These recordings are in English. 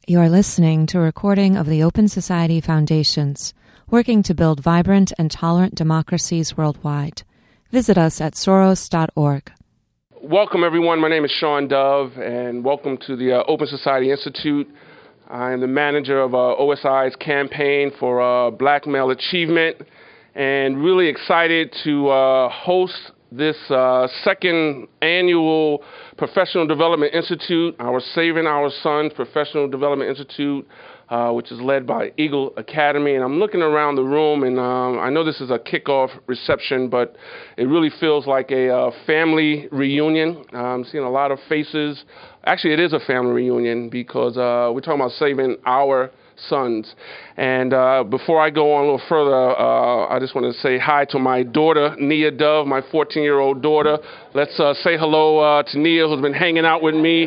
You are listening to a recording of the Open Society Foundations, working to build vibrant and tolerant democracies worldwide. Visit us at soros.org. Welcome, everyone. My name is Sean Dove, and welcome to the Open Society Institute. I am the manager of OSI's campaign for Black Male Achievement, and really excited to host this second annual Professional Development Institute, our Saving Our Sons Professional Development Institute, which is led by Eagle Academy. And I'm looking around the room, and I know this is a kickoff reception, but it really feels like a family reunion. I'm seeing a lot of faces. Actually, it is a family reunion because we're talking about saving our sons. And before I go on a little further, I just want to say hi to my daughter, Nia Dove, my 14-year-old daughter. Let's say hello to Nia, who's been hanging out with me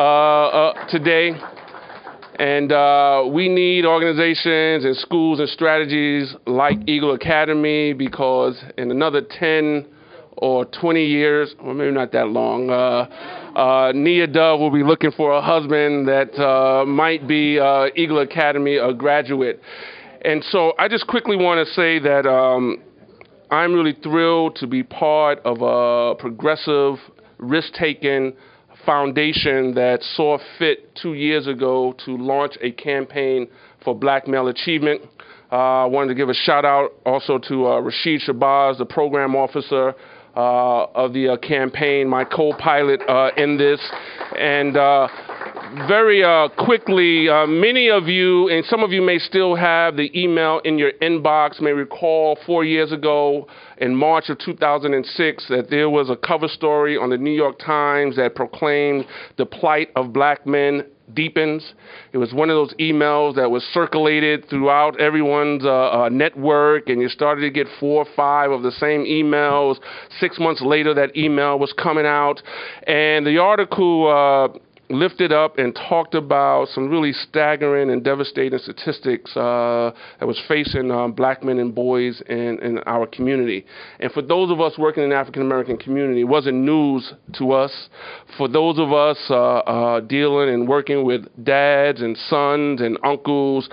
today. And we need organizations and schools and strategies like Eagle Academy, because in another 10 or 20 years, or maybe not that long, Nia Dove will be looking for a husband that might be Eagle Academy a graduate. And so I just quickly want to say that I'm really thrilled to be part of a progressive, risk-taking foundation that saw fit 2 years ago to launch a campaign for Black Male Achievement. I wanted to give a shout out also to Rashid Shabazz, the program officer of the campaign, my co-pilot in this. And very quickly, many of you, and some of you may still have the email in your inbox, may recall 4 years ago in March of 2006 that there was a cover story on the New York Times that proclaimed the plight of black men deepens. It was one of those emails that was circulated throughout everyone's network, and you started to get 4 or 5 of the same emails. 6 months later, that email was coming out, and the article lifted up and talked about some really staggering and devastating statistics that was facing black men and boys in our community. And for those of us working in the African-American community, it wasn't news to us. For those of us dealing and working with dads and sons and uncles,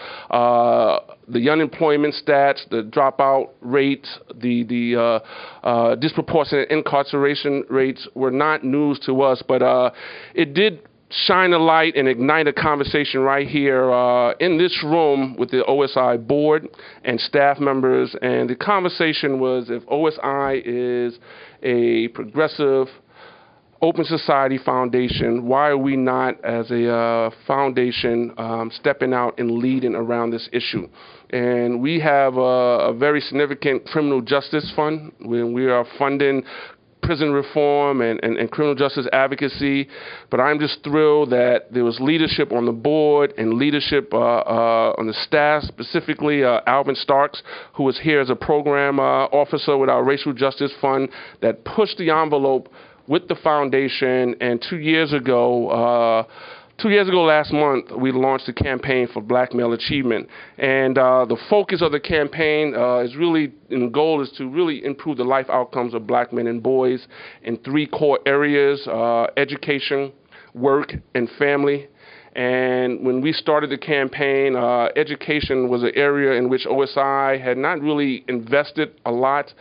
the unemployment stats, the dropout rates, the disproportionate incarceration rates were not news to us, but it did shine a light and ignite a conversation right here in this room with the OSI board and staff members. And the conversation was, if OSI is a progressive open society foundation, why are we not, as a foundation, stepping out and leading around this issue? And we have a very significant criminal justice fund when we are funding prison reform and criminal justice advocacy, but I'm just thrilled that there was leadership on the board and leadership on the staff, specifically Alvin Starks, who was here as a program officer with our Racial Justice Fund, that pushed the envelope with the foundation. And 2 years ago, last month, we launched a campaign for Black Male Achievement. And the focus of the campaign is really, and the goal is to really improve the life outcomes of black men and boys in 3 core areas: education, work, and family. And when we started the campaign, education was an area in which OSI had not really invested a lot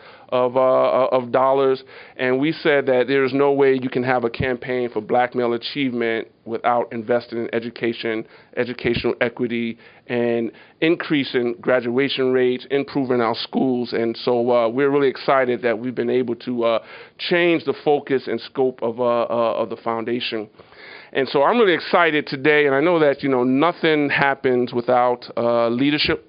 of dollars. And we said that there is no way you can have a campaign for black male achievement without investing in education, educational equity, and increasing graduation rates, improving our schools. And so we're really excited that we've been able to change the focus and scope of the foundation. And so I'm really excited today, and I know that, nothing happens without leadership.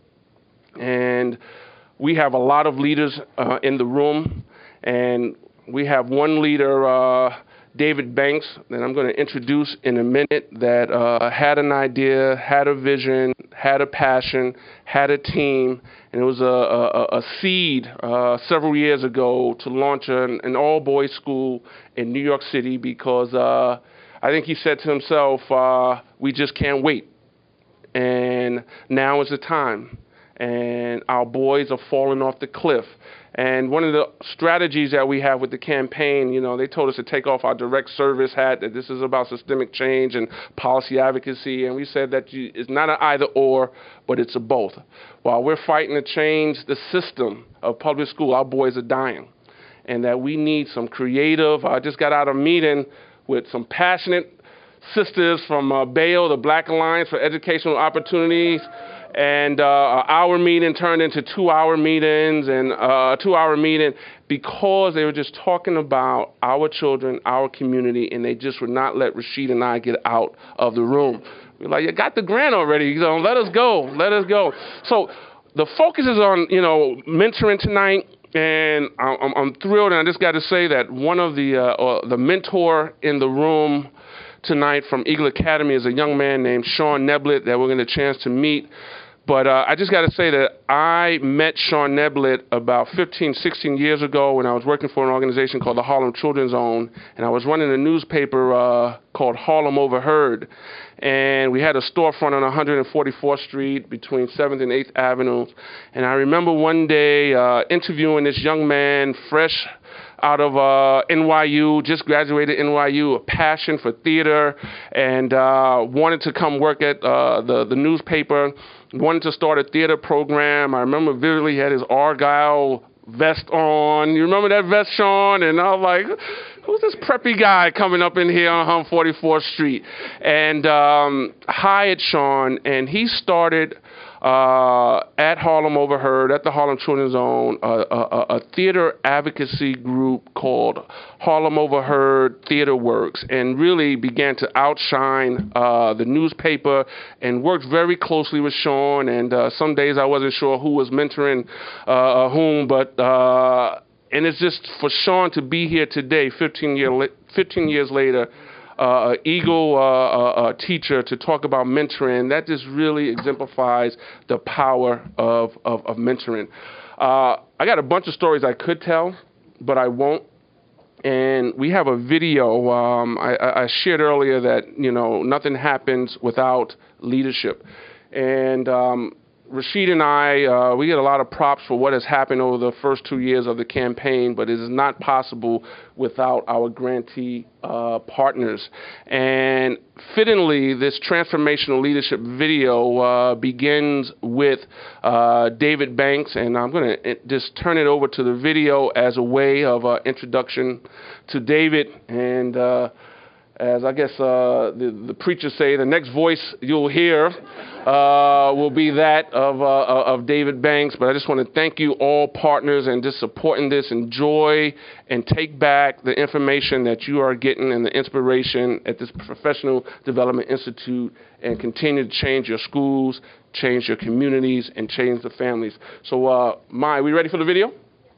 And we have a lot of leaders in the room, and we have one leader, David Banks, that I'm going to introduce in a minute, that had an idea, had a vision, had a passion, had a team, and it was a seed several years ago to launch an all-boys school in New York City, because I think he said to himself, we just can't wait. And now is the time. and our boys are falling off the cliff. And one of the strategies that we have with the campaign, they told us to take off our direct service hat, that this is about systemic change and policy advocacy. And we said that it's not an either or, but it's a both. While we're fighting to change the system of public school, our boys are dying. And that we need some creative. I just got out of a meeting with some passionate sisters from BAEO, the Black Alliance for Educational Opportunities. And an hour meeting turned into 2-hour meetings, and a 2-hour meeting because they were just talking about our children, our community, and they just would not let Rashid and I get out of the room. We're like, you got the grant already, let us go. So the focus is on, mentoring tonight, and I'm thrilled, and I just got to say that one of the mentor in the room tonight from Eagle Academy is a young man named Sean Neblett that we're going to get a chance to meet. But I just got to say that I met Sean Neblett about 15, 16 years ago when I was working for an organization called the Harlem Children's Zone, and I was running a newspaper called Harlem Overheard. And we had a storefront on 144th Street between 7th and 8th Avenue. And I remember one day interviewing this young man, fresh out of NYU, just graduated NYU, a passion for theater, and wanted to come work at the newspaper, wanted to start a theater program. I remember vividly he had his Argyle vest on. You remember that vest, Sean? And I was like, who's this preppy guy coming up in here on 144th Street? And hired Sean, and he started at Harlem Overheard, at the Harlem Children's Zone, a theater advocacy group called Harlem Overheard Theater Works, and really began to outshine the newspaper and worked very closely with Sean. And some days I wasn't sure who was mentoring whom, but and it's just for Sean to be here today, 15 years later, Eagle teacher, to talk about mentoring. That just really exemplifies the power of mentoring. I got a bunch of stories I could tell, but I won't. And we have a video. I shared earlier that, nothing happens without leadership. And Rashid and I, we get a lot of props for what has happened over the first 2 years of the campaign, but it is not possible without our grantee partners. And fittingly, this transformational leadership video begins with David Banks, and I'm going to just turn it over to the video as a way of introduction to David. And as I guess the preachers say, the next voice you'll hear will be that of David Banks. But I just want to thank you all partners and just supporting this. Enjoy and take back the information that you are getting and the inspiration at this Professional Development Institute, and continue to change your schools, change your communities, and change the families. So, Mai, we ready for the video?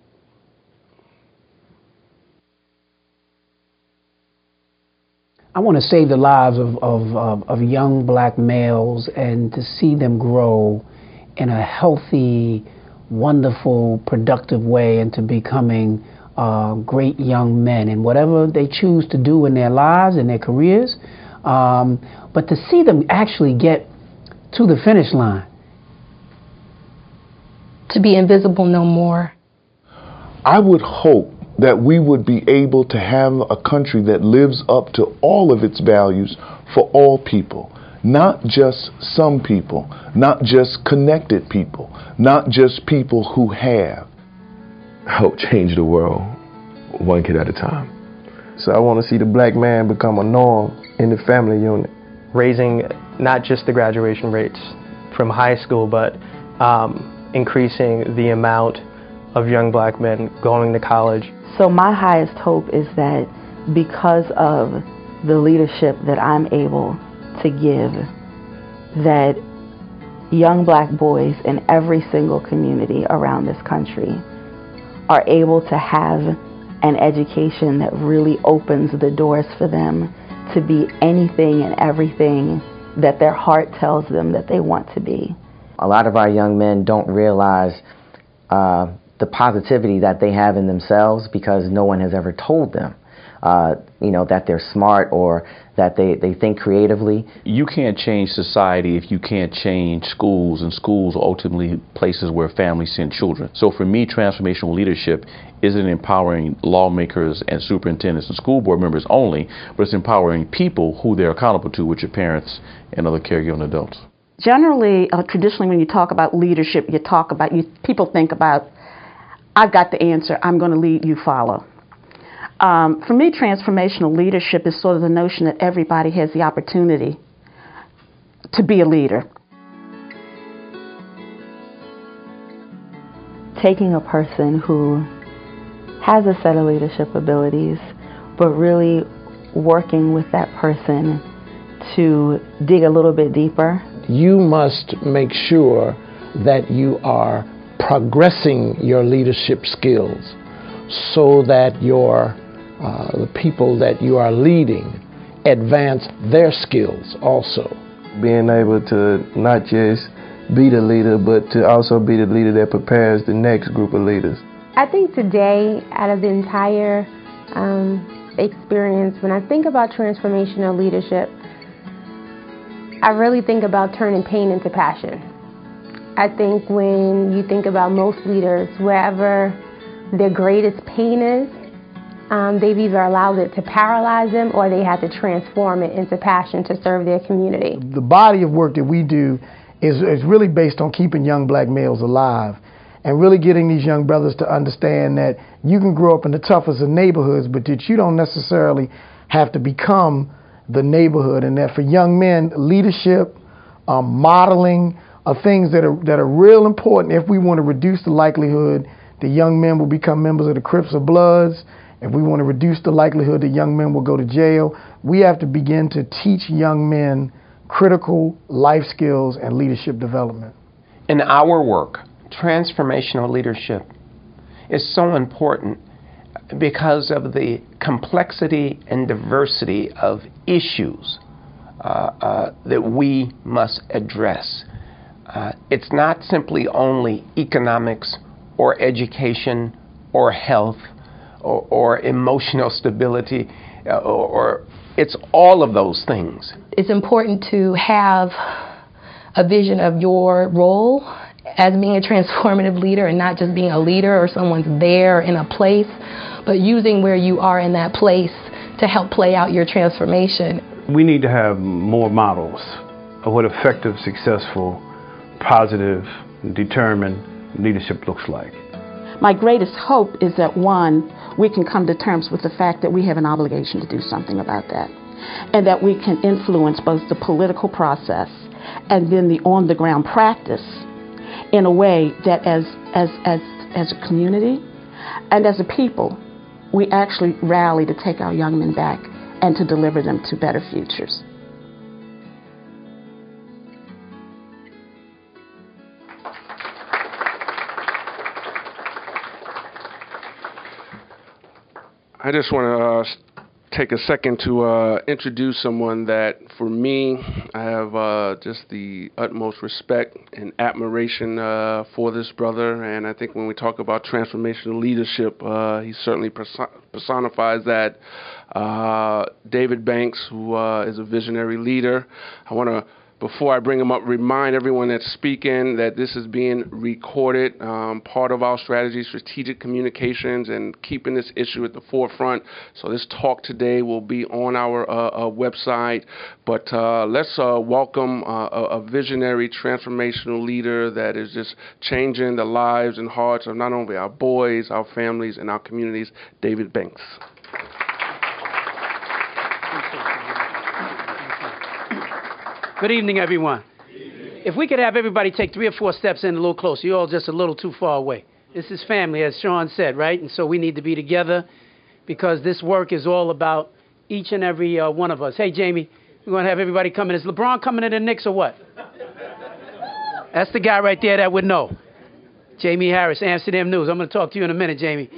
I want to save the lives of young black males and to see them grow in a healthy, wonderful, productive way into becoming great young men in whatever they choose to do in their lives and their careers. But to see them actually get to the finish line. To be invisible no more. I would hope that we would be able to have a country that lives up to all of its values for all people, not just some people, not just connected people, not just people who have. Help change the world, one kid at a time. So I want to see the black man become a norm in the family unit. Raising not just the graduation rates from high school, but increasing the amount of young black men going to college. So my highest hope is that because of the leadership that I'm able to give, that young black boys in every single community around this country are able to have an education that really opens the doors for them to be anything and everything that their heart tells them that they want to be. A lot of our young men don't realize the positivity that they have in themselves because no one has ever told them, that they're smart or that they think creatively. You can't change society if you can't change schools, and schools are ultimately places where families send children. So for me, transformational leadership isn't empowering lawmakers and superintendents and school board members only, but it's empowering people who they're accountable to, which are parents and other caregiving adults. Generally, traditionally, when you talk about leadership, people think about, I've got the answer, I'm going to lead, you follow. For me, transformational leadership is sort of the notion that everybody has the opportunity to be a leader. Taking a person who has a set of leadership abilities, but really working with that person to dig a little bit deeper. You must make sure that you are progressing your leadership skills so that the people that you are leading advance their skills also. Being able to not just be the leader, but to also be the leader that prepares the next group of leaders. I think today, out of the entire experience, when I think about transformational leadership, I really think about turning pain into passion. I think when you think about most leaders, wherever their greatest pain is, they've either allowed it to paralyze them or they had to transform it into passion to serve their community. The body of work that we do is really based on keeping young black males alive and really getting these young brothers to understand that you can grow up in the toughest of neighborhoods, but that you don't necessarily have to become the neighborhood, and that for young men, leadership, modeling are things that are real important if we want to reduce the likelihood that young men will become members of the Crips or Bloods. If we want to reduce the likelihood that young men will go to jail, we have to begin to teach young men critical life skills and leadership development. In our work, transformational leadership is so important because of the complexity and diversity of issues that we must address. It's not simply only economics or education or health or emotional stability, or it's all of those things. It's important to have a vision of your role as being a transformative leader and not just being a leader or someone's there in a place, but using where you are in that place to help play out your transformation. We need to have more models of what effective, successful, positive, determined leadership looks like. My greatest hope is that, one, we can come to terms with the fact that we have an obligation to do something about that, and that we can influence both the political process and then the on-the-ground practice in a way that as a community and as a people, we actually rally to take our young men back and to deliver them to better futures. I just want to take a second to introduce someone that, for me, I have just the utmost respect and admiration for this brother. And I think when we talk about transformational leadership, he certainly personifies that. David Banks, who is a visionary leader. I want to, before I bring him up, remind everyone that's speaking that this is being recorded. Part of our strategy, strategic communications, and keeping this issue at the forefront. So this talk today will be on our website. But let's welcome a visionary, transformational leader that is just changing the lives and hearts of not only our boys, our families, and our communities, David Banks. Good evening, everyone. If we could have everybody take 3 or 4 steps in a little closer. You're all just a little too far away. This is family, as Sean said, right? And so we need to be together because this work is all about each and every one of us. Hey, Jamie, we're going to have everybody come in. Is LeBron coming to the Knicks or what? That's the guy right there that would know. Jamie Harris, Amsterdam News. I'm going to talk to you in a minute, Jamie.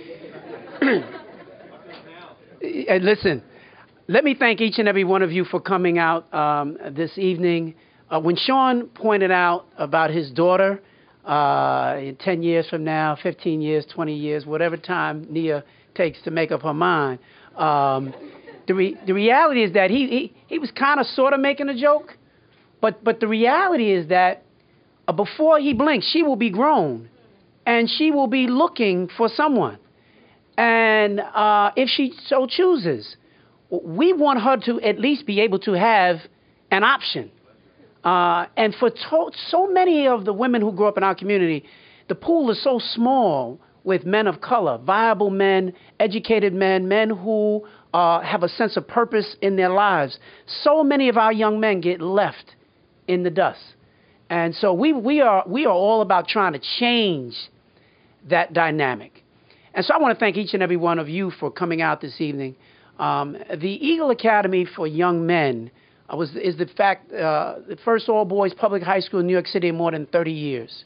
And listen. Let me thank each and every one of you for coming out this evening. When Sean pointed out about his daughter, in 10 years from now, 15 years, 20 years, whatever time Nia takes to make up her mind, the reality is that he was kind of sort of making a joke, but the reality is that before he blinks, she will be grown, and she will be looking for someone. And if she so chooses, we want her to at least be able to have an option. And for so many of the women who grow up in our community, the pool is so small with men of color, viable men, educated men, men who have a sense of purpose in their lives. So many of our young men get left in the dust. And so we are all about trying to change that dynamic. And so I want to thank each and every one of you for coming out this evening. The Eagle Academy for Young Men is the first all-boys public high school in New York City in more than 30 years.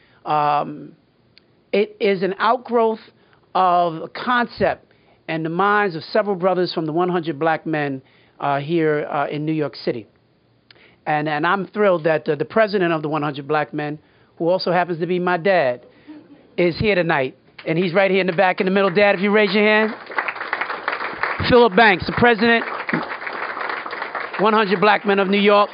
It is an outgrowth of a concept and the minds of several brothers from the 100 Black Men here in New York City. And I'm thrilled that the president of the 100 Black Men, who also happens to be my dad, is here tonight. And he's right here in the back in the middle. Dad, if you raise your hand. Philip Banks, the president, 100 Black Men of New York.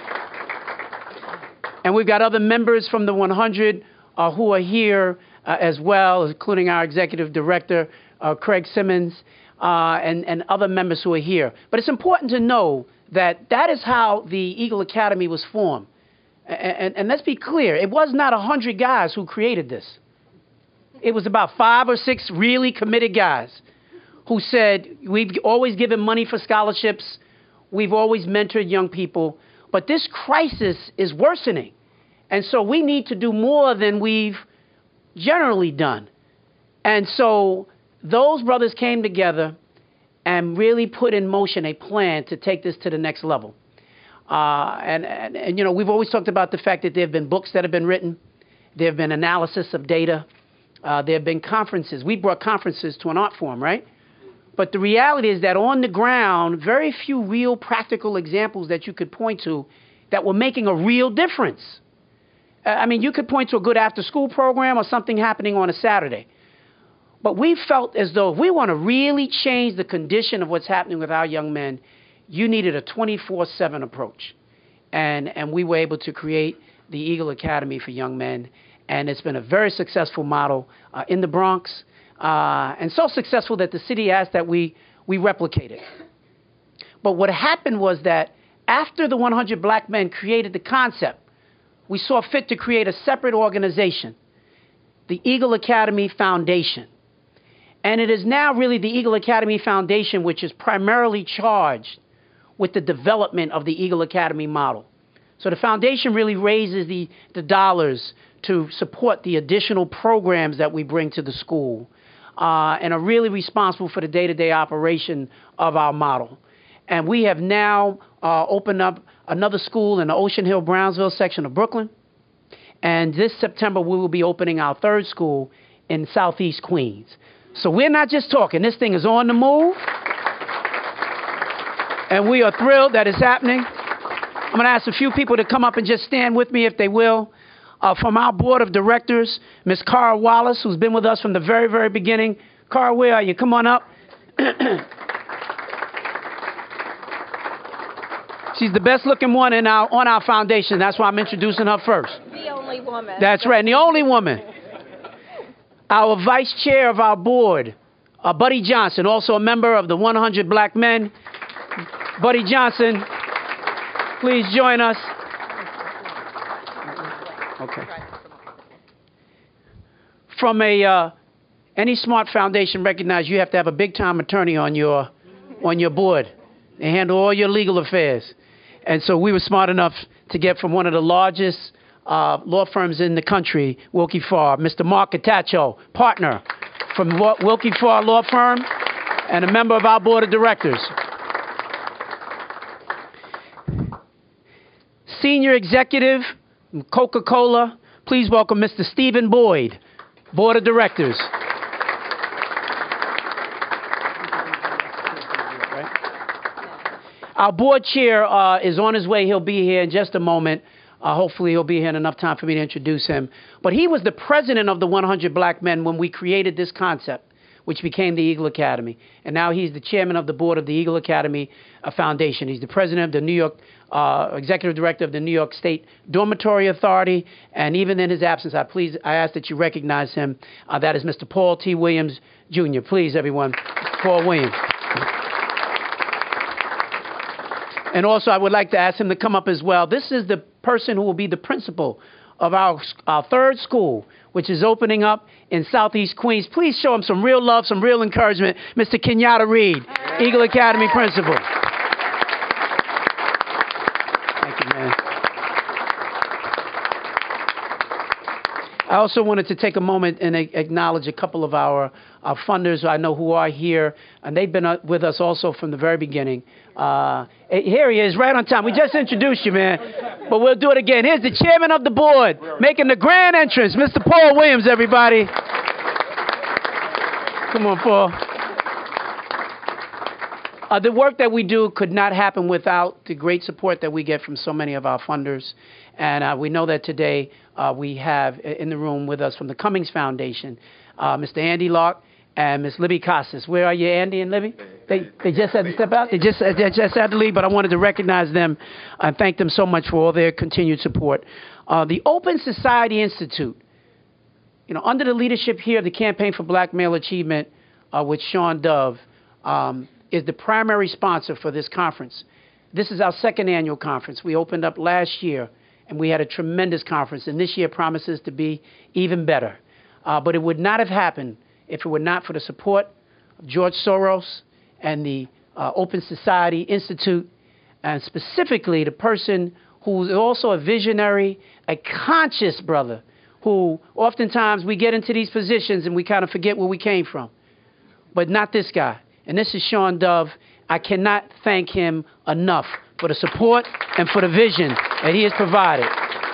And we've got other members from the 100 who are here as well, including our executive director, Craig Simmons, and other members who are here. But it's important to know that is how the Eagle Academy was formed. And let's be clear, it was not 100 guys who created this. It was about 5 or 6 really committed guys who said, we've always given money for scholarships, we've always mentored young people, but this crisis is worsening. And so we need to do more than we've generally done. And so those brothers came together and really put in motion a plan to take this to the next level. And you know, we've always talked about the fact that there have been books that have been written. There have been analysis of data. There have been conferences. We brought conferences to an art forum, right? But the reality is that on the ground, very few real practical examples that you could point to that were making a real difference. I mean, you could point to a good after-school program or something happening on a Saturday. But we felt as though if we want to really change the condition of what's happening with our young men, you needed a 24/7 approach. And we were able to create the Eagle Academy for Young Men. And it's been a very successful model in the Bronx. And so successful that the city asked that we replicate it. But what happened was that after the 100 Black Men created the concept, we saw fit to create a separate organization, the Eagle Academy Foundation. And it is now really the Eagle Academy Foundation which is primarily charged with the development of the Eagle Academy model. So the foundation really raises the dollars to support the additional programs that we bring to the school and are really responsible for the day-to-day operation of our model. And we have now opened up another school in the Ocean Hill, Brownsville section of Brooklyn. And this September, we will be opening our third school in Southeast Queens. So we're not just talking. This thing is on the move. And we are thrilled that it's happening. I'm going to ask a few people to come up and just stand with me if they will. From our board of directors, Ms. Cara Wallace, who's been with us from the very, very beginning. Cara, where are you? Come on up. She's the best looking one on our foundation. That's why I'm introducing her first. The only woman. That's right, and the only woman. Our vice chair of our board, Buddy Johnson, also a member of the 100 Black Men. Buddy Johnson, please join us. Okay. From any smart foundation recognize you have to have a big time attorney on your board. They handle all your legal affairs. And so we were smart enough to get from one of the largest law firms in the country, Wilkie Farr, Mr. Mark Catacho, partner from Wilkie Farr Law Firm and a member of our board of directors. Senior executive, Coca-Cola, please welcome Mr. Stephen Boyd, board of directors. Our board chair is on his way. He'll be here in just a moment. Hopefully he'll be here in enough time for me to introduce him. But he was the president of the 100 Black Men when we created this concept, which became the Eagle Academy. And now he's the chairman of the board of the Eagle Academy Foundation. He's the president of the New York, executive director of the New York State Dormitory Authority. And even in his absence, I ask that you recognize him. That is Mr. Paul T. Williams, Jr. Please, everyone, Paul Williams. And also, I would like to ask him to come up as well. This is the person who will be the principal of our third school, which is opening up in Southeast Queens. Please show him some real love, some real encouragement. Mr. Kenyatta Reed, Eagle Academy principal. Thank you, man. I also wanted to take a moment and acknowledge a couple of our funders I know who are here, and they've been with us also from the very beginning. Here he is, right on time. We just introduced you, man, but we'll do it again. Here's the chairman of the board, making the grand entrance, Mr. Paul Williams, everybody. Come on, Paul. The work that we do could not happen without the great support that we get from so many of our funders. And we know that today we have in the room with us from the Cummings Foundation, Mr. Andy Locke and Ms. Libby Casas. Where are you, Andy and Libby? They just had to step out. They just had to leave, but I wanted to recognize them and thank them so much for all their continued support. The Open Society Institute, under the leadership here of the Campaign for Black Male Achievement with Sean Dove, is the primary sponsor for this conference. This is our second annual conference. We opened up last year, and we had a tremendous conference, and this year promises to be even better. But it would not have happened if it were not for the support of George Soros and the Open Society Institute, and specifically the person who's also a visionary, a conscious brother, who oftentimes we get into these positions and we kind of forget where we came from. But not this guy. And this is Sean Dove. I cannot thank him enough for the support and for the vision that he has provided.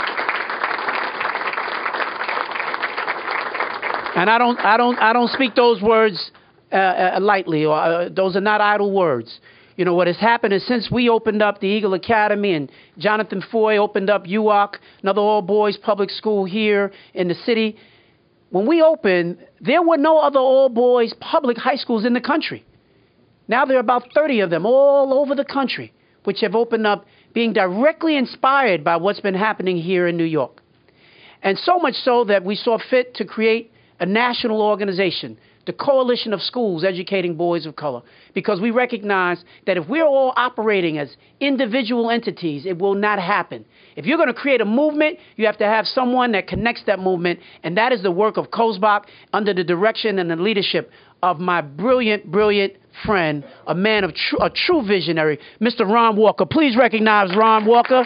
And I don't speak those words lightly, or those are not idle words. What has happened is since we opened up the Eagle Academy and Jonathan Foy opened up UOC, another all-boys public school here in the city, when we opened, there were no other all-boys public high schools in the country. Now there are about 30 of them all over the country, which have opened up, being directly inspired by what's been happening here in New York. And so much so that we saw fit to create a national organization, the Coalition of Schools Educating Boys of Color, because we recognize that if we're all operating as individual entities, it will not happen. If you're going to create a movement, you have to have someone that connects that movement, and that is the work of COSBOC under the direction and the leadership of my brilliant, brilliant friend, a man of a true visionary, Mr. Ron Walker. Please recognize Ron Walker.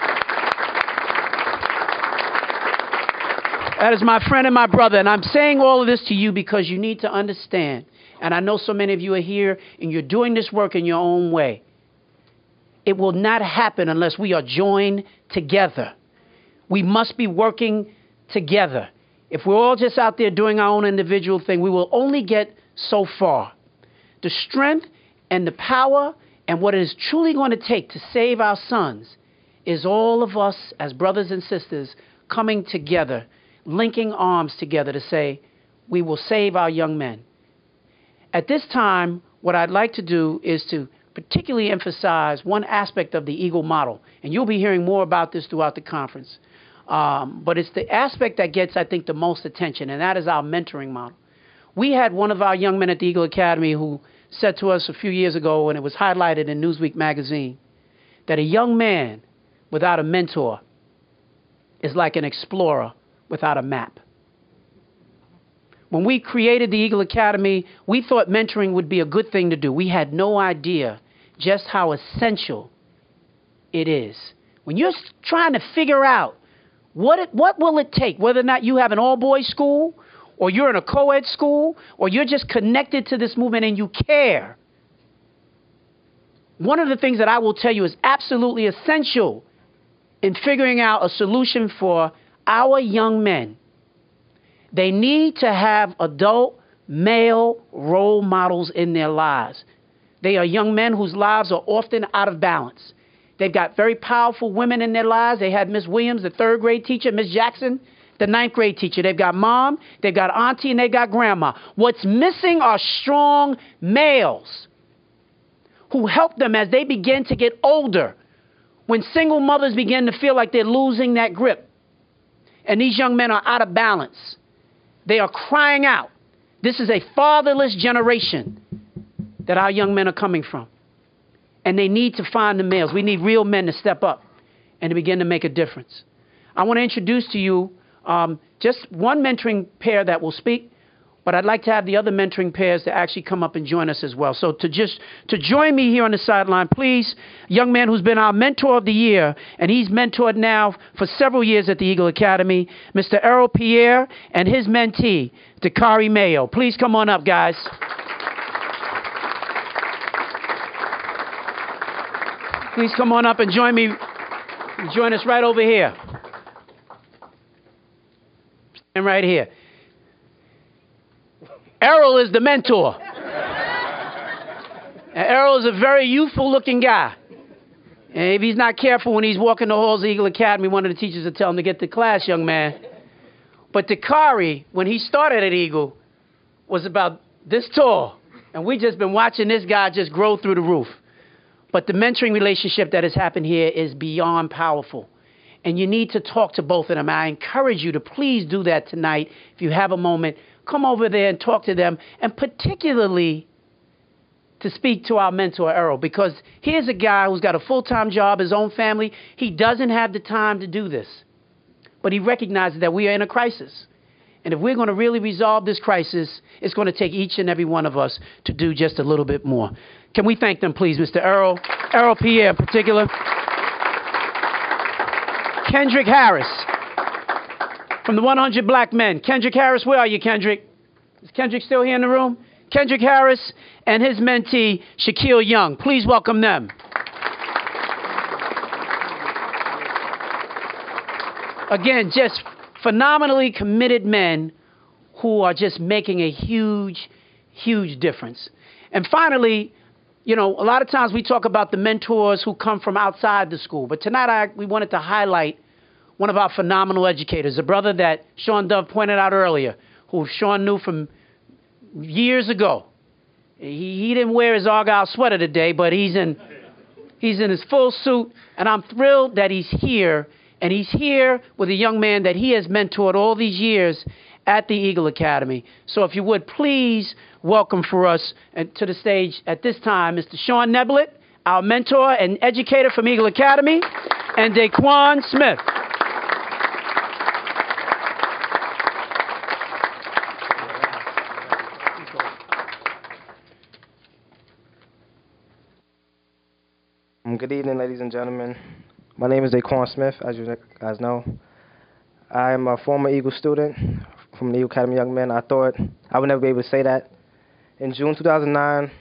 That is my friend and my brother, and I'm saying all of this to you because you need to understand, and I know so many of you are here and you're doing this work in your own way. It will not happen unless we are joined together. We must be working together. If we're all just out there doing our own individual thing, we will only get so far. The strength and the power and what it is truly going to take to save our sons is all of us as brothers and sisters coming together, linking arms together to say, we will save our young men. At this time, what I'd like to do is to particularly emphasize one aspect of the Eagle model, and you'll be hearing more about this throughout the conference. But it's the aspect that gets, I think, the most attention, and that is our mentoring model. We had one of our young men at the Eagle Academy who said to us a few years ago, and it was highlighted in Newsweek magazine, that a young man without a mentor is like an explorer without a map. When we created the Eagle Academy, we thought mentoring would be a good thing to do. We had no idea just how essential it is. When you're trying to figure out what will it take, whether or not you have an all-boys school, or you're in a co-ed school, or you're just connected to this movement and you care. One of the things that I will tell you is absolutely essential in figuring out a solution for our young men. They need to have adult male role models in their lives. They are young men whose lives are often out of balance. They've got very powerful women in their lives. They had Miss Williams, the third grade teacher, Miss Jackson, the 9th grade teacher. They've got mom, they've got auntie, and they've got grandma. What's missing are strong males who help them as they begin to get older, when single mothers begin to feel like they're losing that grip. And these young men are out of balance. They are crying out. This is a fatherless generation that our young men are coming from. And they need to find the males. We need real men to step up and to begin to make a difference. I want to introduce to you just one mentoring pair that will speak, but I'd like to have the other mentoring pairs to actually come up and join us as well. So to join me here on the sideline, please, a young man who's been our mentor of the year, and he's mentored now for several years at the Eagle Academy, Mr. Errol Pierre, and his mentee, Dakari Mayo. Please come on up, guys. Please come on up and join me. Join us right over here. And right here. Errol is the mentor. And Errol is a very youthful-looking guy. And if he's not careful when he's walking the halls of Eagle Academy, one of the teachers will tell him to get to class, young man. But Dakari, when he started at Eagle, was about this tall. And we just been watching this guy just grow through the roof. But the mentoring relationship that has happened here is beyond powerful. And you need to talk to both of them. I encourage you to please do that tonight. If you have a moment, come over there and talk to them. And particularly to speak to our mentor, Errol, because here's a guy who's got a full-time job, his own family. He doesn't have the time to do this. But he recognizes that we are in a crisis. And if we're going to really resolve this crisis, it's going to take each and every one of us to do just a little bit more. Can we thank them, please, Mr. Errol Pierre in particular. Kendrick Harris from the 100 Black Men. Kendrick Harris, where are you, Kendrick? Is Kendrick still here in the room? Kendrick Harris and his mentee, Shaquille Young. Please welcome them. Again, just phenomenally committed men who are just making a huge, huge difference. And finally, you know, a lot of times we talk about the mentors who come from outside the school. But tonight we wanted to highlight one of our phenomenal educators, a brother that Sean Dove pointed out earlier, who Sean knew from years ago. He didn't wear his Argyle sweater today, but he's in his full suit. And I'm thrilled that he's here. And he's here with a young man that he has mentored all these years at the Eagle Academy. So if you would, please welcome for us to the stage at this time, Mr. Sean Neblett, our mentor and educator from Eagle Academy, and Daquan Smith. Good evening, ladies and gentlemen. My name is Daquan Smith, as you guys know. I am a former Eagle student from the Eagle Academy Young Men. I thought I would never be able to say that. In June 2009,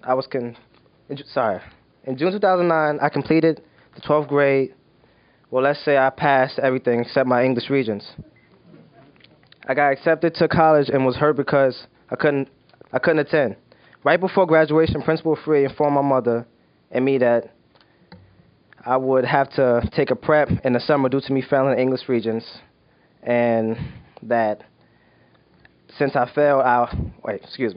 in June 2009, I completed the 12th grade. Well, let's say I passed everything except my English Regents. I got accepted to college and was hurt because I couldn't attend. Right before graduation, Principal Free informed my mother and me that I would have to take a prep in the summer due to me failing English Regents, and that since I failed, Due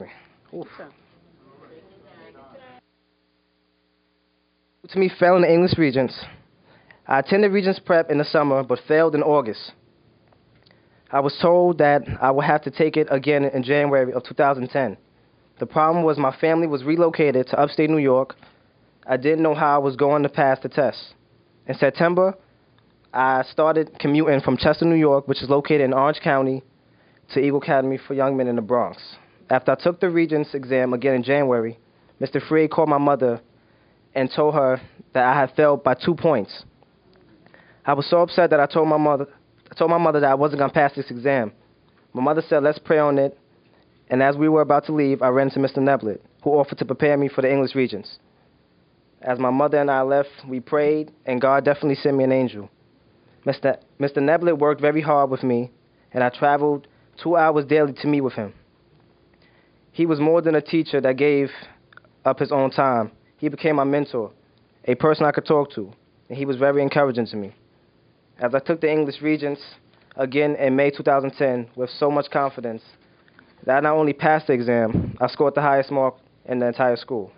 to me failing the English Regents, I attended Regents Prep in the summer but failed in August. I was told that I would have to take it again in January of 2010. The problem was my family was relocated to upstate New York. I didn't know how I was going to pass the test. In September, I started commuting from Chester, New York, which is located in Orange County, to Eagle Academy for Young Men in the Bronx. After I took the Regents exam again in January, Mr. Free called my mother and told her that I had failed by 2 points. I was so upset that I told my mother that I wasn't going to pass this exam. My mother said, let's pray on it. And as we were about to leave, I ran into Mr. Neblett, who offered to prepare me for the English Regents. As my mother and I left, we prayed, and God definitely sent me an angel. Mr. Neblett worked very hard with me, and I traveled 2 hours daily to meet with him. He was more than a teacher that gave up his own time. He became my mentor, a person I could talk to, and he was very encouraging to me. As I took the English Regents, again in May 2010 with so much confidence that I not only passed the exam, I scored the highest mark in the entire school.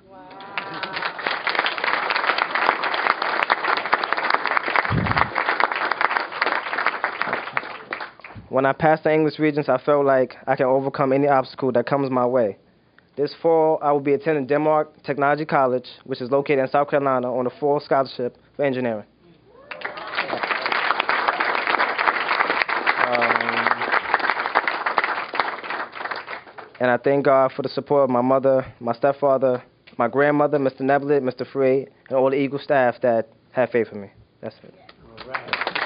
When I passed the English Regents, I felt like I can overcome any obstacle that comes my way. This fall, I will be attending Denmark Technology College, which is located in South Carolina, on a full scholarship for engineering. And I thank God for the support of my mother, my stepfather, my grandmother, Mr. Neblett, Mr. Frey, and all the Eagle staff that have faith in me. That's it. All right.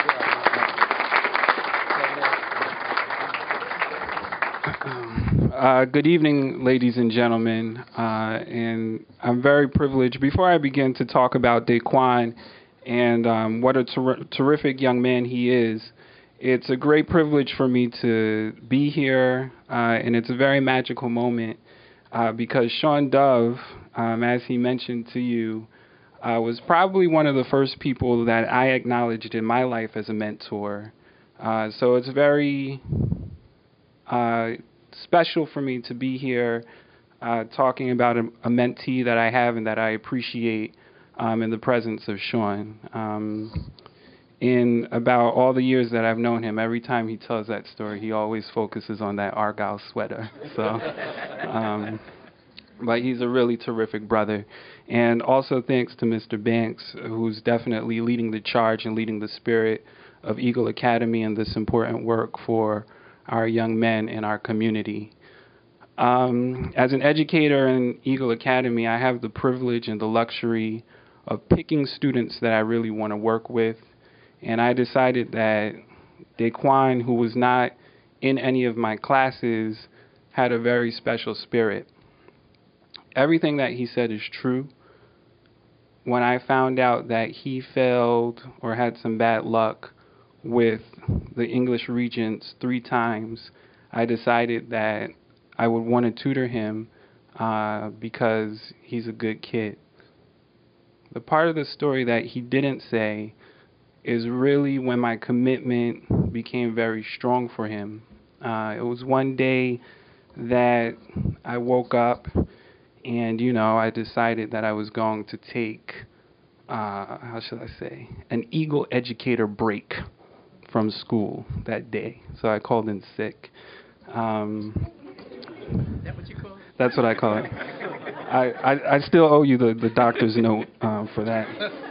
Good evening, ladies and gentlemen, and I'm very privileged. Before I begin to talk about Daquan and what a terrific young man he is, it's a great privilege for me to be here, and it's a very magical moment because Sean Dove, as he mentioned to you, was probably one of the first people that I acknowledged in my life as a mentor. So it's very special for me to be here talking about a mentee that I have and that I appreciate in the presence of Sean. In about all the years that I've known him, every time he tells that story, he always focuses on that Argyle sweater. So, but he's a really terrific brother. And also thanks to Mr. Banks, who's definitely leading the charge and leading the spirit of Eagle Academy and this important work for our young men in our community. As an educator in Eagle Academy, I have the privilege and the luxury of picking students that I really want to work with. And I decided that Daquan, who was not in any of my classes, had a very special spirit. Everything that he said is true. When I found out that he failed or had some bad luck with the English Regents 3 times, I decided that I would want to tutor him because he's a good kid. The part of the story that he didn't say is really when my commitment became very strong for him. It was one day that I woke up and, I decided that I was going to take, how should I say, an Eagle educator break from school that day. So I called in sick. Is that what you call it? That's what I call it. I still owe you the doctor's note for that.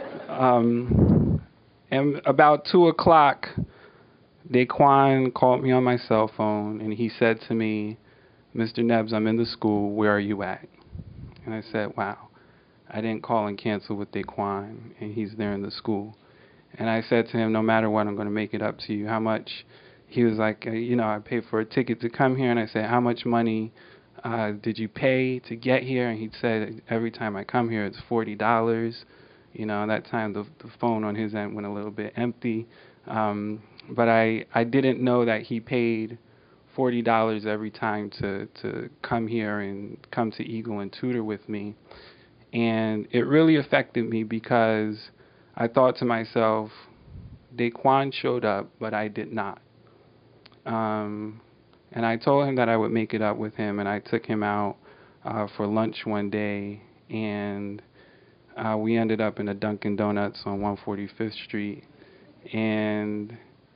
And about 2 o'clock, Daquan called me on my cell phone, and he said to me, "Mr. Nebbs, I'm in the school. Where are you at?" And I said, wow, I didn't call and cancel with Daquan, and he's there in the school. And I said to him, no matter what, I'm going to make it up to you. How much? He was like, I paid for a ticket to come here. And I said, how much money did you pay to get here? And he said, every time I come here, it's $40. That time the phone on his end went a little bit empty. But I didn't know that he paid $40 every time to come here and come to Eagle and tutor with me. And it really affected me because I thought to myself, Daquan showed up, but I did not. And I told him that I would make it up with him, and I took him out for lunch one day, and we ended up in a Dunkin' Donuts on 145th Street, and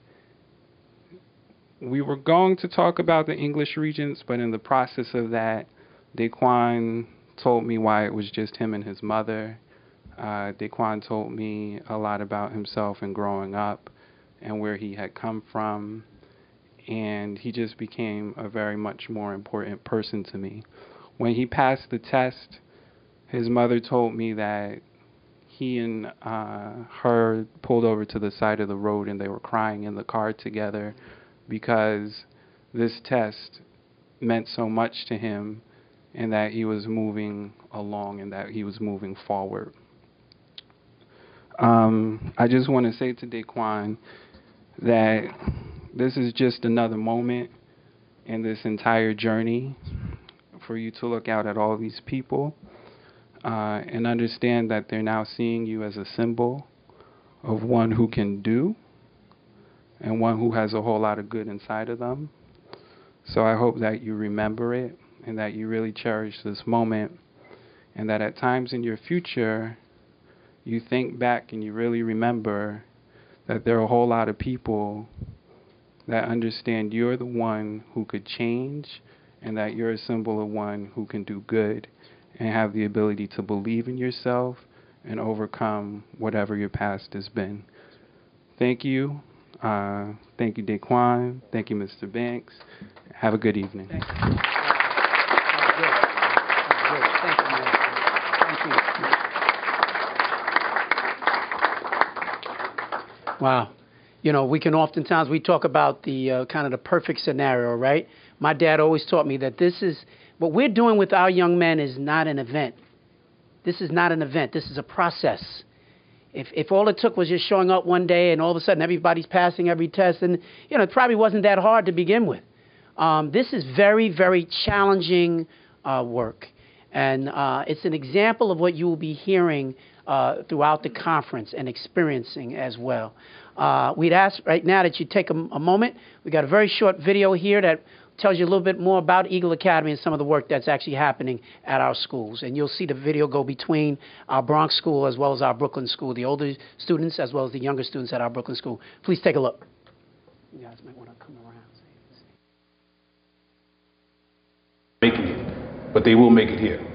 we were going to talk about the English Regents, but in the process of that, Daquan told me why it was just him and his mother. Daquan told me a lot about himself and growing up and where he had come from, and he just became a very much more important person to me. When he passed the test, his mother told me that he and her pulled over to the side of the road and they were crying in the car together because this test meant so much to him and that he was moving along and that he was moving forward. I just want to say to Daquan that this is just another moment in this entire journey for you to look out at all these people and understand that they're now seeing you as a symbol of one who can do and one who has a whole lot of good inside of them. So I hope that you remember it and that you really cherish this moment, and that at times in your future, you think back and you really remember that there are a whole lot of people that understand you're the one who could change, and that you're a symbol of one who can do good and have the ability to believe in yourself and overcome whatever your past has been. Thank you. Thank you, Daquan. Thank you, Mr. Banks. Have a good evening. Thank you. Thank you, man. Thank you. Wow. You know, we talk about the kind of the perfect scenario, right? My dad always taught me that what we're doing with our young men is not an event. This is not an event. This is a process. If all it took was just showing up one day and all of a sudden everybody's passing every test, and, you know, it probably wasn't that hard to begin with. This is very, very challenging work. And it's an example of what you will be hearing throughout the conference and experiencing as well. We'd ask right now that you take a moment. We got a very short video here that tells you a little bit more about Eagle Academy and some of the work that's actually happening at our schools. And you'll see the video go between our Bronx school as well as our Brooklyn school, the older students as well as the younger students at our Brooklyn school. Please take a look. You guys might want to come around. Making it, but they will make it here.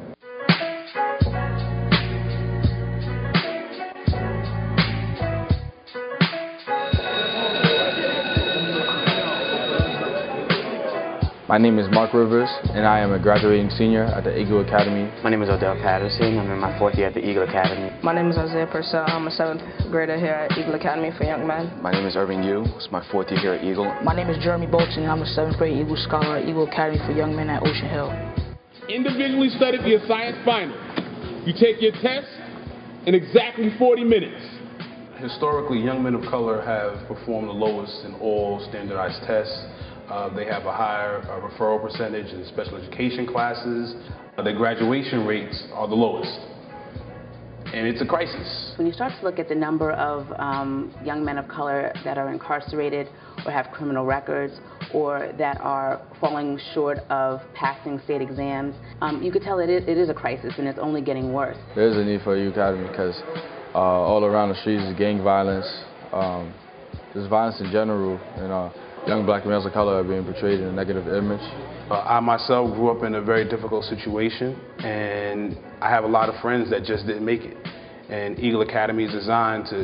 My name is Mark Rivers, and I am a graduating senior at the Eagle Academy. My name is Odell Patterson. I'm in my 4th year at the Eagle Academy. My name is Isaiah Purcell. I'm a 7th grader here at Eagle Academy for Young Men. My name is Irving Yu. It's my 4th year here at Eagle. My name is Jeremy Bolton. I'm a 7th grade Eagle Scholar at Eagle Academy for Young Men at Ocean Hill. Individually study for your science final. You take your test in exactly 40 minutes. Historically, young men of color have performed the lowest in all standardized tests. They have a higher referral percentage in special education classes. Their graduation rates are the lowest. And it's a crisis. When you start to look at the number of young men of color that are incarcerated or have criminal records or that are falling short of passing state exams, you could tell it is a crisis, and it's only getting worse. There's a need for a youth academy because all around the streets is gang violence, just violence in general, and young black males of color are being portrayed in a negative image. I myself grew up in a very difficult situation, and I have a lot of friends that just didn't make it. And Eagle Academy is designed to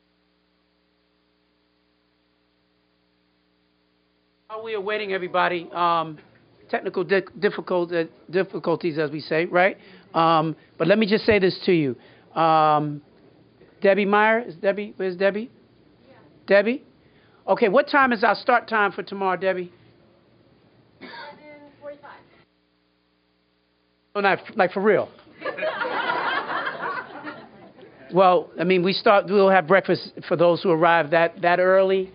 While we are waiting, everybody, technical difficulties, as we say, right? But let me just say this to you. Debbie Meyer, where's Debbie? Yeah. Debbie? Okay, what time is our start time for tomorrow, Debbie? 11:45. Oh, not like for real. Well, I mean, we'll have breakfast for those who arrive that early.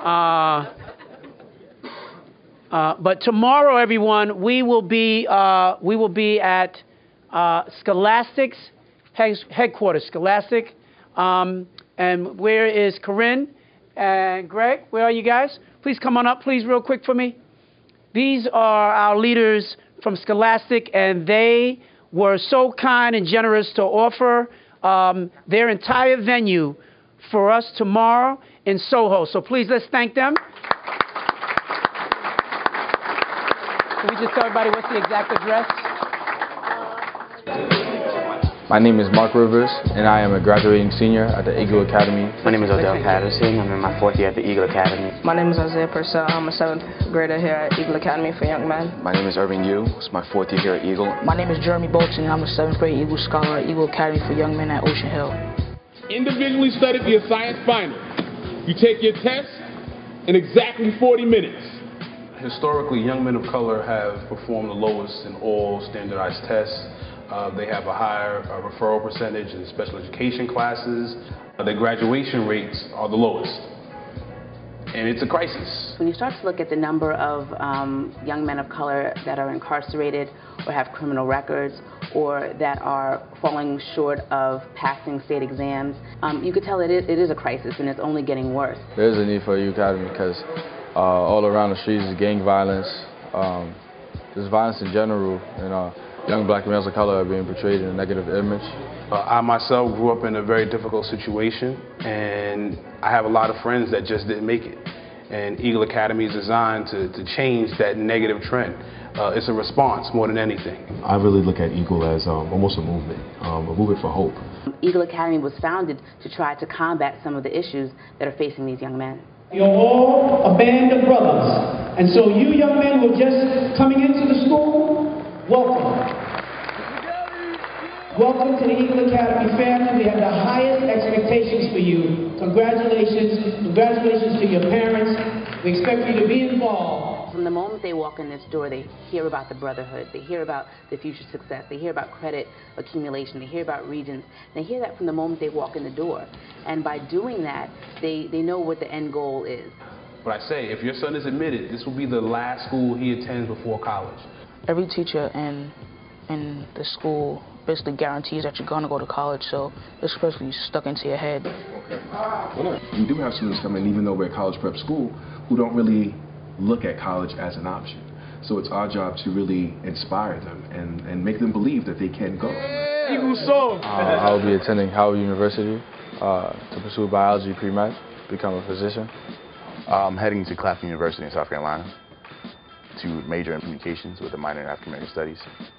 But tomorrow, everyone, we will be at Scholastic's headquarters, Scholastic. And where is Corinne and Greg? Where are you guys? Please come on up, please, real quick for me. These are our leaders from Scholastic, and they were so kind and generous to offer their entire venue for us tomorrow in Soho. So please, let's thank them. Can we just tell everybody what's the exact address? My name is Mark Rivers, and I am a graduating senior at the Eagle Academy. My name is Odell Patterson. I'm in my 4th year at the Eagle Academy. My name is Isaiah Purcell. I'm a 7th grader here at Eagle Academy for Young Men. My name is Irving Yu. It's my 4th year here at Eagle. My name is Jeremy Bolton. I'm a 7th grade Eagle Scholar at Eagle Academy for Young Men at Ocean Hill. Individually study for your science final. You take your test in exactly 40 minutes. Historically, young men of color have performed the lowest in all standardized tests. They have a higher referral percentage in special education classes. Their graduation rates are the lowest. And it's a crisis. When you start to look at the number of young men of color that are incarcerated or have criminal records or that are falling short of passing state exams. You could tell it is a crisis, and it's only getting worse. There's a need for a youth academy because all around the streets is gang violence, there's violence in general, and young black males of color are being portrayed in a negative image. I myself grew up in a very difficult situation, and I have a lot of friends that just didn't make it. And Eagle Academy is designed to change that negative trend. It's a response more than anything. I really look at Eagle as almost a movement for hope. Eagle Academy was founded to try to combat some of the issues that are facing these young men. You're all a band of brothers. And so you young men who are just coming into the school, welcome. Welcome to the Eagle Academy family. We have the highest expectations for you. Congratulations. Congratulations to your parents. We expect you to be involved. From the moment they walk in this door, they hear about the brotherhood. They hear about the future success. They hear about credit accumulation. They hear about regions. They hear that from the moment they walk in the door. And by doing that, they know what the end goal is. But I say, if your son is admitted, this will be the last school he attends before college. Every teacher in the school basically guarantees that you're going to go to college, so it's basically stuck into your head. Okay. Well, look, we do have students come in, even though we're a college prep school, who don't really look at college as an option. So it's our job to really inspire them and make them believe that they can go. I will be attending Howard University to pursue biology pre-med, become a physician. I'm heading to Claflin University in South Carolina to major in communications with a minor in African American studies.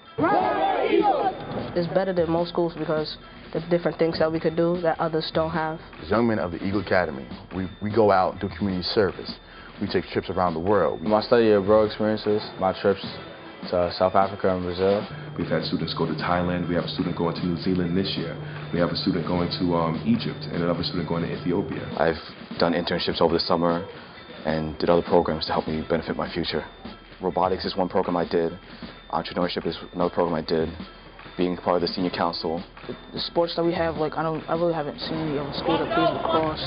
It's better than most schools because there's different things that we could do that others don't have. As young men of the Eagle Academy, we go out and do community service. We take trips around the world. My study abroad experiences, my trips to South Africa and Brazil. We've had students go to Thailand. We have a student going to New Zealand this year. We have a student going to Egypt and another student going to Ethiopia. I've done internships over the summer and did other programs to help me benefit my future. Robotics is one program I did. Entrepreneurship is another program I did. Being part of the senior council. The sports that we have, like I really haven't seen any other school that plays lacrosse.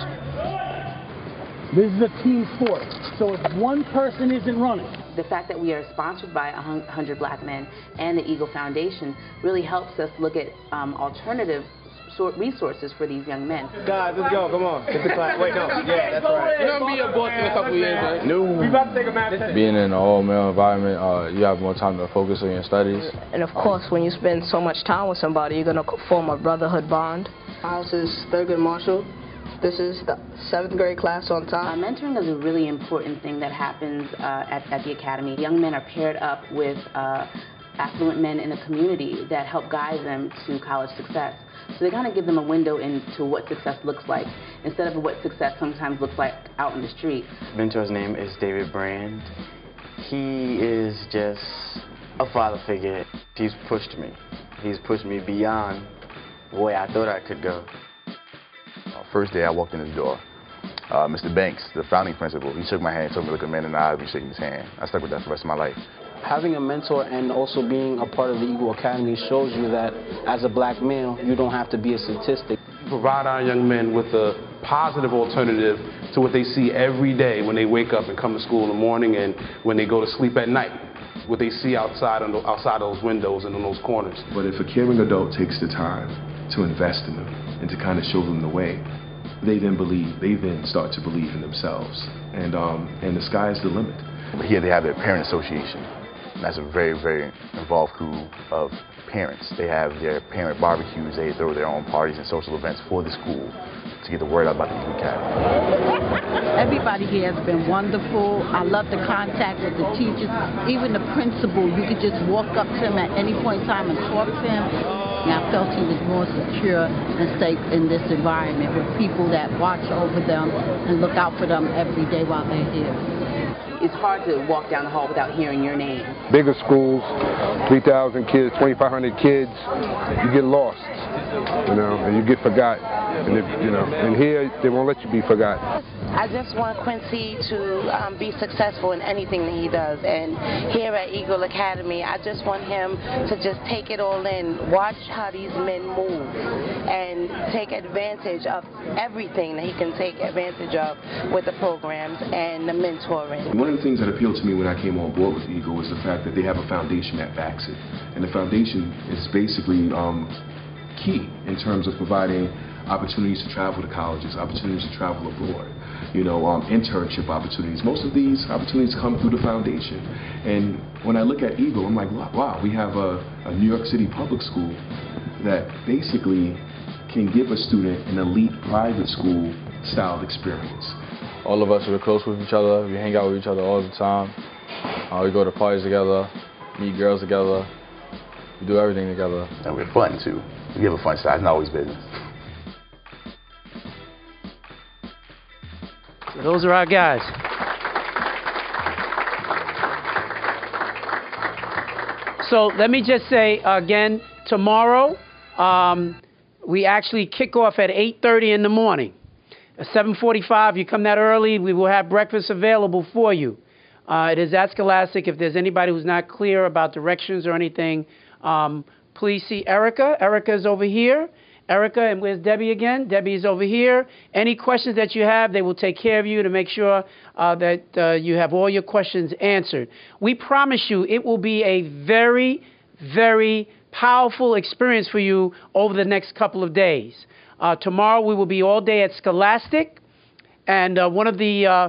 This is a team sport, so if one person isn't running. The fact that we are sponsored by 100 Black Men and the Eagle Foundation really helps us look at alternative resources for these young men. Guys, let's go. Come on. Get the class. Wait, no. Yeah, that's right. You're going to be a boss in a couple years, right? No. We about to take a math test. Being in an all-male environment, you have more time to focus on your studies. And of course, when you spend so much time with somebody, you're going to form a brotherhood bond. My house is Thurgood Marshall. This is the 7th grade class on time. Mentoring is a really important thing that happens at the academy. Young men are paired up with affluent men in the community that help guide them to college success. So they kind of give them a window into what success looks like, instead of what success sometimes looks like out in the street. Mentor's name is David Brand. He is just a father figure. He's pushed me. He's pushed me beyond where I thought I could go. First day I walked in his door, Mr. Banks, the founding principal, he shook my hand and told me to look a man in the eye and be shaking his hand. I stuck with that for the rest of my life. Having a mentor and also being a part of the Eagle Academy shows you that as a black male, you don't have to be a statistic. Provide our young men with a positive alternative to what they see every day when they wake up and come to school in the morning and when they go to sleep at night. What they see outside those windows and in those corners. But if a caring adult takes the time to invest in them and to kind of show them the way, they then start to believe in themselves. And the sky is the limit. Here they have their parent association. That's a very, very involved crew of parents. They have their parent barbecues. They throw their own parties and social events for the school to get the word out about the Eagle Academy. Everybody here has been wonderful. I love the contact with the teachers. Even the principal, you could just walk up to him at any point in time and talk to him. And I felt he was more secure and safe in this environment with people that watch over them and look out for them every day while they're here. It's hard to walk down the hall without hearing your name. Bigger schools, 3,000 kids, 2,500 kids, you get lost, and you get forgot. And and here they won't let you be forgotten. I just want Quincy to be successful in anything that he does. And here at Eagle Academy, I just want him to just take it all in, watch how these men move, and take advantage of everything that he can take advantage of with the programs and the mentoring. One of the things that appealed to me when I came on board with Eagle was the fact that they have a foundation that backs it. And the foundation is basically key in terms of providing opportunities to travel to colleges, opportunities to travel abroad, internship opportunities. Most of these opportunities come through the foundation. And when I look at Eagle, I'm like, wow, we have a New York City public school that basically can give a student an elite private school styled experience. All of us are close with each other. We hang out with each other all the time. We go to parties together, meet girls together. We do everything together. And we're fun too. We have a fun side, it's not always business. So those are our guys. So let me just say again, tomorrow we actually kick off at 8:30 in the morning. At 7:45, you come that early, we will have breakfast available for you. It is at Scholastic. If there's anybody who's not clear about directions or anything, please see Erica. Erica's over here. Erica, and where's Debbie again? Debbie's over here. Any questions that you have, they will take care of you to make sure that you have all your questions answered. We promise you it will be a very, very powerful experience for you over the next couple of days. Tomorrow we will be all day at Scholastic, and one of the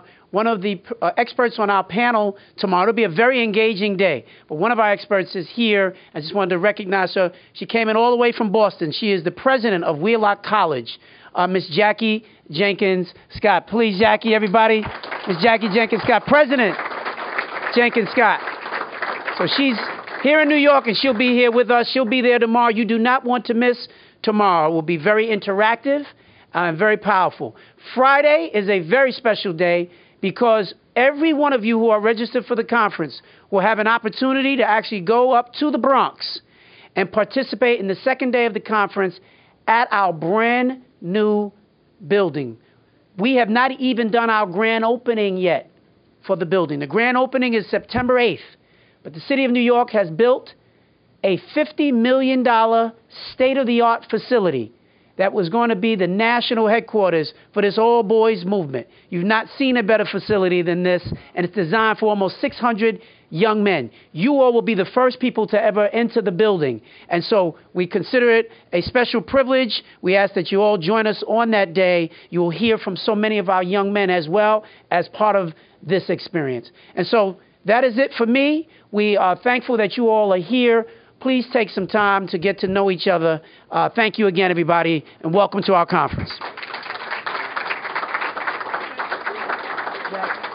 experts on our panel tomorrow. It'll be a very engaging day. But one of our experts is here. I just wanted to recognize her. She came in all the way from Boston. She is the president of Wheelock College, Miss Jackie Jenkins Scott. Please, Jackie, everybody. Miss Jackie Jenkins Scott, President Jenkins Scott. So she's here in New York, and she'll be here with us. She'll be there tomorrow. You do not want to miss tomorrow. It will be very interactive and very powerful. Friday is a very special day, because every one of you who are registered for the conference will have an opportunity to actually go up to the Bronx and participate in the second day of the conference at our brand new building. We have not even done our grand opening yet for the building. The grand opening is September 8th, but the city of New York has built a $50 million state-of-the-art facility that was going to be the national headquarters for this all-boys movement. You've not seen a better facility than this, and it's designed for almost 600 young men. You all will be the first people to ever enter the building, and so we consider it a special privilege. We ask that you all join us on that day. You will hear from so many of our young men as well as part of this experience. And so that is it for me. We are thankful that you all are here. Please take some time to get to know each other. Thank you again, everybody, and welcome to our conference.